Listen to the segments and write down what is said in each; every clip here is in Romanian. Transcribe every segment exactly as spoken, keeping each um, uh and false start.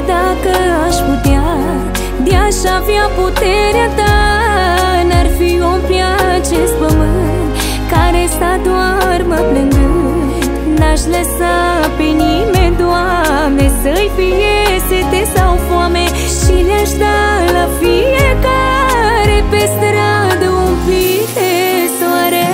dacă aș putea, de-aș avea puterea ta, n-ar fi om pe acest pământ care sta doar mă plângând. N-aș lăsa pe nimeni, Doamne, să-i fie sete sau foame, și le-aș da la fiecare pe stradă un pic de soare.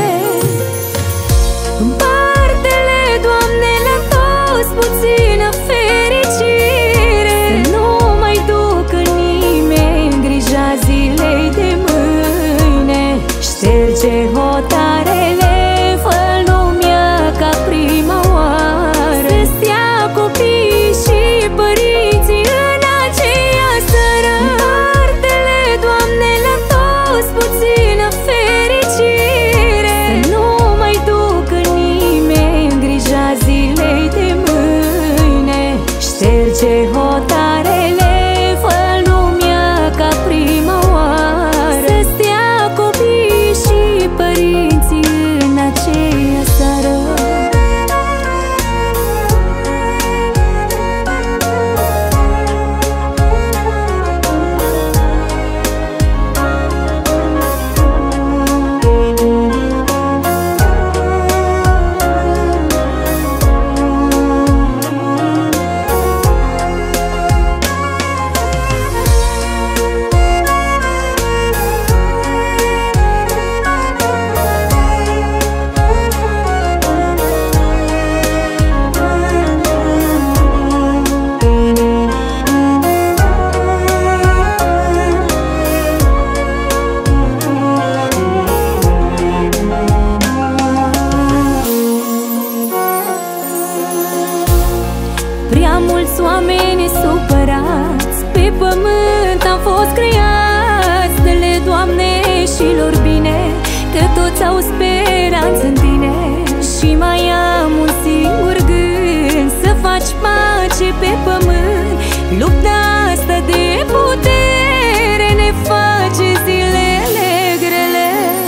Împarte-le, Doamne, la toți puțină fericire, să nu mai ducă nimeni grija zilei de mâine. Șterge hotarele, fă-l lumea ca prima oară, să stea copiii și părinții în aceea seară. Împarte-le, Doamne, la toți puțină fericire, să nu mai ducă nimeni grija zilei de mâine. Șterge hotarele, fă-l lumea ca prima oară, să stea copiii și părinții în aceea seară. Prea mulți oameni supărați pe pământ am fost creați. Dă-le, Doamne, și lor bine, că toți au speranță în Tine. Și mai am un singur gând, să faci pace pe pământ. Lupta asta de putere ne face zilele grele.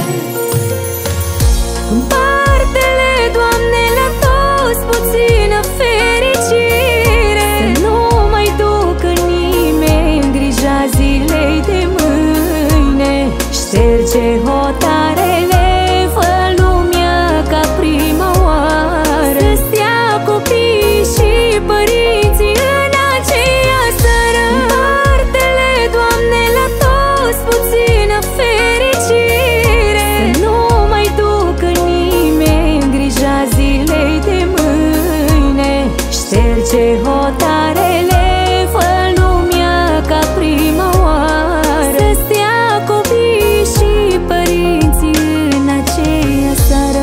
Împarte-le, Doamne, la toți puțină fericire, să nu mai ducă nimeni grija zilei de mâine. Șterge hotarele, fă-l lumea ca prima oară, să stea copiii și părinții în aceea seară. Împarte-le, Doamne, la toți puțină fericire, să nu mai ducă nimeni grija zilei de mâine. Șterge hotarele, fă-l lumea ca prima oară, să stea copiii și părinții în aceea seară.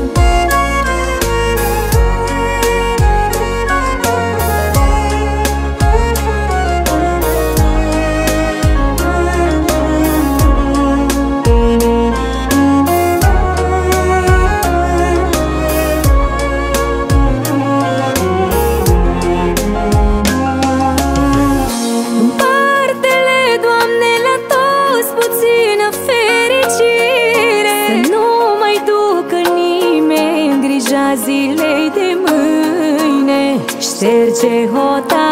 Împarte-le, Doamne, la toți puțină fericire, să nu mai ducă nimeni grija zilei de mâine. Șterge hotarele,